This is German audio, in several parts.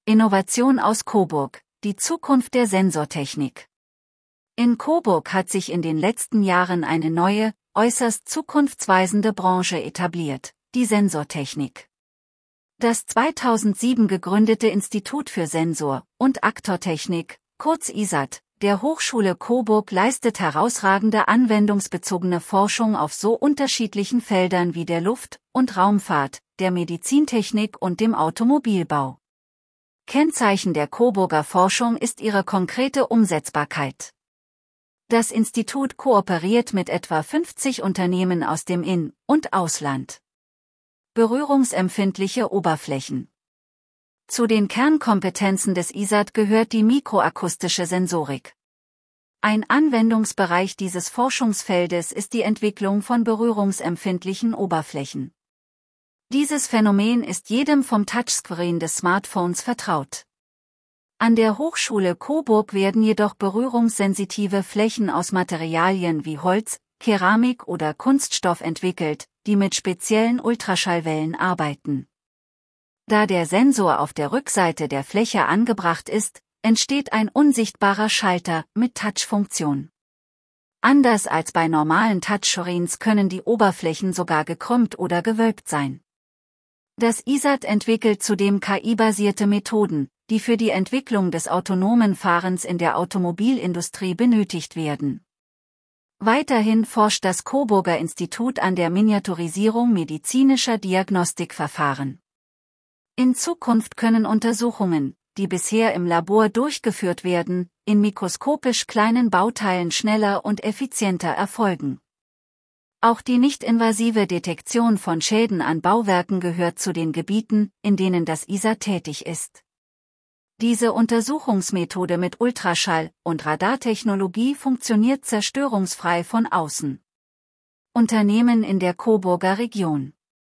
Innovation aus Coburg, die Zukunft der Sensortechnik. In Coburg hat sich in den letzten Jahren eine neue, äußerst zukunftsweisende Branche etabliert, die Sensortechnik. Das 2007 gegründete Institut für Sensor- und Aktortechnik, kurz ISAT, der Hochschule Coburg leistet herausragende anwendungsbezogene Forschung auf so unterschiedlichen Feldern wie der Luft- und Raumfahrt, der Medizintechnik und dem Automobilbau. Kennzeichen der Coburger Forschung ist ihre konkrete Umsetzbarkeit. Das Institut kooperiert mit etwa 50 Unternehmen aus dem In- und Ausland. Berührungsempfindliche Oberflächen. Zu den Kernkompetenzen des ISAT gehört die mikroakustische Sensorik. Ein Anwendungsbereich dieses Forschungsfeldes ist die Entwicklung von berührungsempfindlichen Oberflächen. Dieses Phänomen ist jedem vom Touchscreen des Smartphones vertraut. An der Hochschule Coburg werden jedoch berührungssensitive Flächen aus Materialien wie Holz, Keramik oder Kunststoff entwickelt, die mit speziellen Ultraschallwellen arbeiten. Da der Sensor auf der Rückseite der Fläche angebracht ist, entsteht ein unsichtbarer Schalter mit Touchfunktion. Anders als bei normalen Touchscreens können die Oberflächen sogar gekrümmt oder gewölbt sein. Das ISAT entwickelt zudem KI-basierte Methoden, die für die Entwicklung des autonomen Fahrens in der Automobilindustrie benötigt werden. Weiterhin forscht das Coburger Institut an der Miniaturisierung medizinischer Diagnostikverfahren. In Zukunft können Untersuchungen, die bisher im Labor durchgeführt werden, in mikroskopisch kleinen Bauteilen schneller und effizienter erfolgen. Auch die nicht-invasive Detektion von Schäden an Bauwerken gehört zu den Gebieten, in denen das ISAT tätig ist. Diese Untersuchungsmethode mit Ultraschall- und Radartechnologie funktioniert zerstörungsfrei von außen. Unternehmen in der Coburger Region.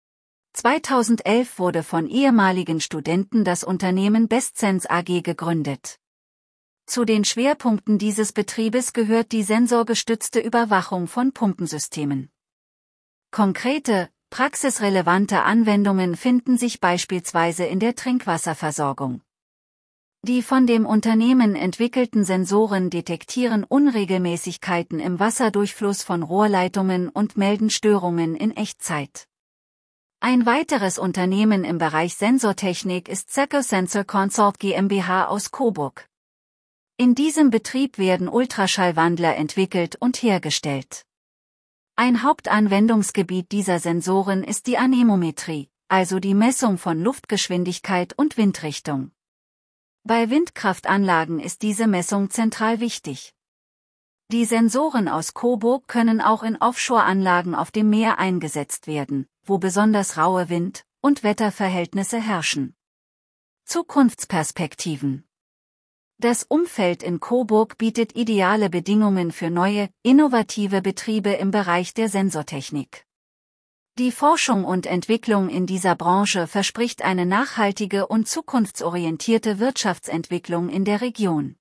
2011 wurde von ehemaligen Studenten das Unternehmen BestSense AG gegründet. Zu den Schwerpunkten dieses Betriebes gehört die sensorgestützte Überwachung von Pumpensystemen. Konkrete, praxisrelevante Anwendungen finden sich beispielsweise in der Trinkwasserversorgung. Die von dem Unternehmen entwickelten Sensoren detektieren Unregelmäßigkeiten im Wasserdurchfluss von Rohrleitungen und melden Störungen in Echtzeit. Ein weiteres Unternehmen im Bereich Sensortechnik ist Seco Sensor Consult GmbH aus Coburg. In diesem Betrieb werden Ultraschallwandler entwickelt und hergestellt. Ein Hauptanwendungsgebiet dieser Sensoren ist die Anemometrie, also die Messung von Luftgeschwindigkeit und Windrichtung. Bei Windkraftanlagen ist diese Messung zentral wichtig. Die Sensoren aus Coburg können auch in Offshore-Anlagen auf dem Meer eingesetzt werden, wo besonders raue Wind- und Wetterverhältnisse herrschen. Zukunftsperspektiven. Das Umfeld in Coburg bietet ideale Bedingungen für neue, innovative Betriebe im Bereich der Sensortechnik. Die Forschung und Entwicklung in dieser Branche verspricht eine nachhaltige und zukunftsorientierte Wirtschaftsentwicklung in der Region.